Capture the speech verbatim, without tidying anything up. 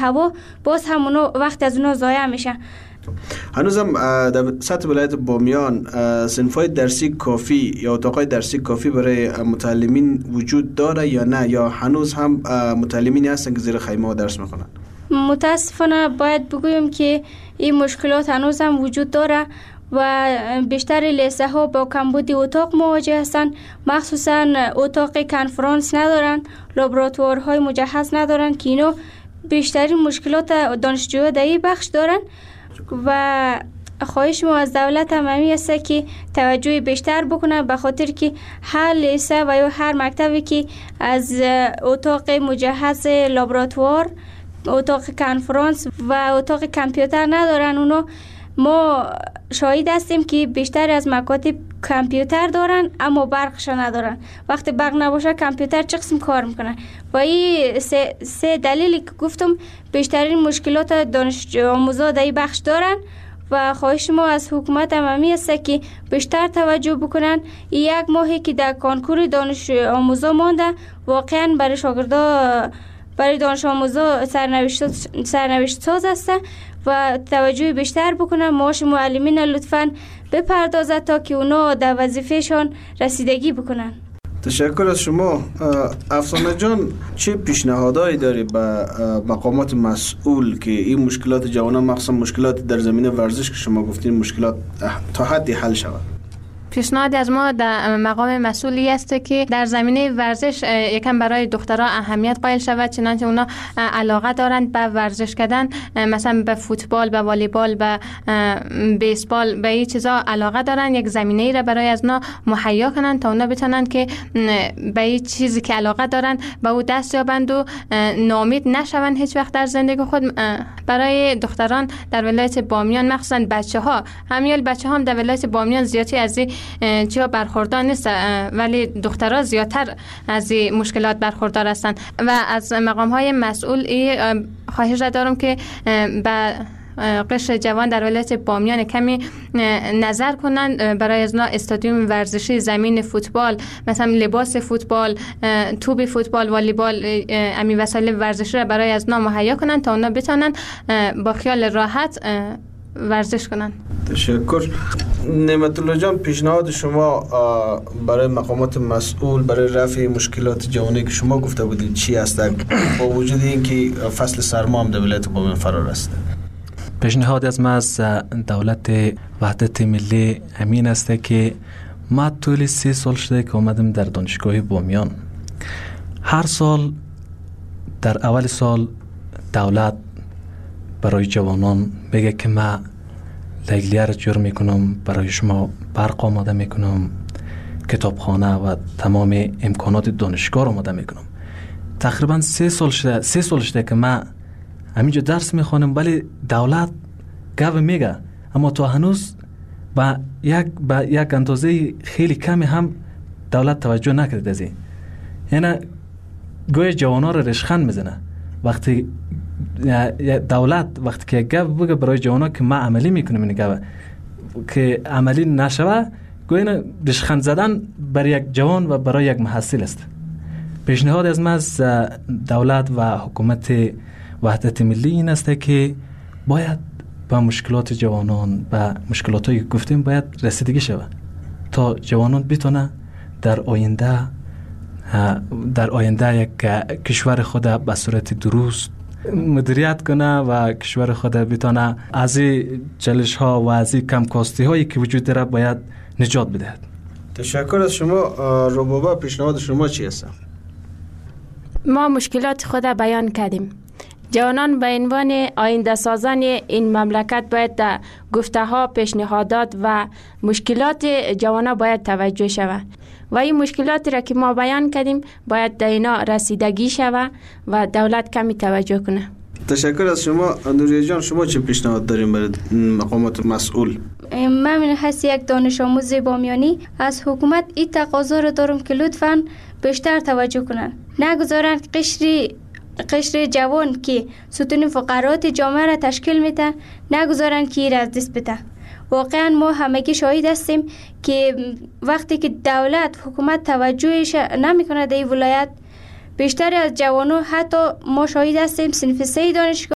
هوا، باز هم اونو وقت از اونو ضایع میشه. هنوزم در سطح ولایت بامیان صنف‌های درسی کافی یا اتاقای درسی کافی برای متعلمین وجود داره یا نه، یا هنوز هم متعلمینی هستن که زیر خیمه درس میخونن؟ متاسفانه باید بگویم که این مشکلات هنوز هم وجود داره و بیشتر لیسه ها با کمبود اتاق مواجه هستند. مخصوصا اتاق کنفرانس ندارن، لابراتوارهای مجهز ندارن که اینو بیشترین مشکلات دانشجوها در این بخش دارن و خواهش ما از دولت هم همی است که توجه بیشتر بکنه، به خاطر که هر لیسه و یا هر مکتبی که از اتاق مجهز لابراتوار، اتاق کنفرانس و اتاق کامپیوتر ندارن، اونو ما شاهد هستیم که بیشتر از مکاتب کامپیوتر دارن اما برقش ندارن. وقتی برق نباشه کامپیوتر چه قسم کار میکنه؟ و این سه, سه دلیلی که گفتم بیشترین مشکلات دانش آموزا در این بخش دارن و خواهش ما از حکومت هم همی است که بیشتر توجه بکنن. یک ماهی که در کانکور دانش آموزا مانده، واقعا برای شاگردا، برای دانش آموزا سرنوشت سرنوشت ساز است و توجه بیشتر بکنن. معاش معلمین لطفاً بپردازد تا که اونا در وظیفهشان رسیدگی بکنن. تشکر از شما. افسانه جان، چه پیشنهادایی داری به مقامات مسئول که این مشکلات جوانان، مخصوصا مشکلات در زمینه ورزش که شما گفتین، مشکلات تا حدی حل شود؟ پیشنهاد از ما در مقام مسئولی است که در زمینه ورزش یکم برای دخترها اهمیت قائل شود، چنانچه اونا علاقه دارند به ورزش کردن، مثلا به فوتبال، به والیبال، به بیسبال، به این چیزا علاقه دارند. یک زمینه‌ای را برای از اونا مهیا کنند تا اونا بتونن که به این چیزی که علاقه دارند به او دست یابند و ناامید نشوند هیچ وقت در زندگی خود. برای دختران در ولایت بامیان، مخصوصا بچه‌ها، همیال بچه‌ها هم در ولایت بامیان زیادی از چیا برخوردار نیست، ولی دخترها زیادتر از این مشکلات برخوردار هستند و از مقام های مسئول خواهش دارم که به قشر جوان در ولایت بامیان کمی نظر کنند، برای از نا استادیوم ورزشی، زمین فوتبال، مثلا لباس فوتبال، توپ فوتبال، والیبال، امی وسایل ورزشی را برای از نا مهیا کنند تا اونا بتونن با خیال راحت ورزش کنن. تشکر. نعمت الله جان، پیشنهاد شما برای مقامات مسئول برای رفع مشکلات جوانی که شما گفته بودید چی است، با وجود اینکه فصل سرما هم در ولایت بامیان فرار است؟ پیشنهاد از ما از دولت وحدت ملی امین است که ما طول سه سال شده که اومدم در دانشگاه بامیان. هر سال در اول سال دولت برای جوانان بگه که ما لیلیه را جور میکنم، برای شما برق آماده میکنم، کتابخانه و تمام امکانات دانشگاه آماده میکنم. تقریبا سه سال شده سه سال شده که ما همینجا درس میخوانم، ولی دولت گاو میگه اما تو هنوز با یک با یک اندازه خیلی کمی هم دولت توجه نکرده از این. یعنی گوی جوانا را رشخند میزنه. وقتی دولت وقتی که گاو بگه برای جوانا که ما عملی میکنیم، این گاو که عملی نشوه، گوی رشخند زدن برای یک جوان و برای یک محصل است. پیشنهاد از ما از دولت و حکومت وحدت ملی این است که باید با مشکلات جوانان، با مشکلاتی که گفتیم باید رسیدگی شود تا جوانان بتونه در آینده در آینده یک کشور خود به صورت درست مدیریت کنه و کشور خود بتونه از چالش ها و از کم کاستی هایی که وجود داره باید نجات بدهد. تشکر از شما. ربابا، پیشنهاد شما چی است؟ ما مشکلات خود بیان کردیم. جوانان به عنوان آینده سازان این مملکت باید در گفته ها، پیشنهادات و مشکلات جوانان باید توجه شود و این مشکلاتی را که ما بیان کردیم باید در اینا رسیدگی شود و دولت کمی توجه کنه. تشکر از شما. نوریه جان، شما چه پیشنهاد داریم برای مقامات مسئول؟ من من حیث یک دانش آموز بامیانی از حکومت این تقاضا رو دارم که لطفاً بیشتر توجه کنن، نگذارن قشر قشر جوان که ستون فقرات جامعه را تشکیل میدن نگذارن که این از دست بده. واقعا ما همگی شاهد هستیم که وقتی که دولت حکومت توجهش نمیکنه در این ولایت، بیشتر از جوانو، حتی ما شاهد هستیم صنف سه دانشگاه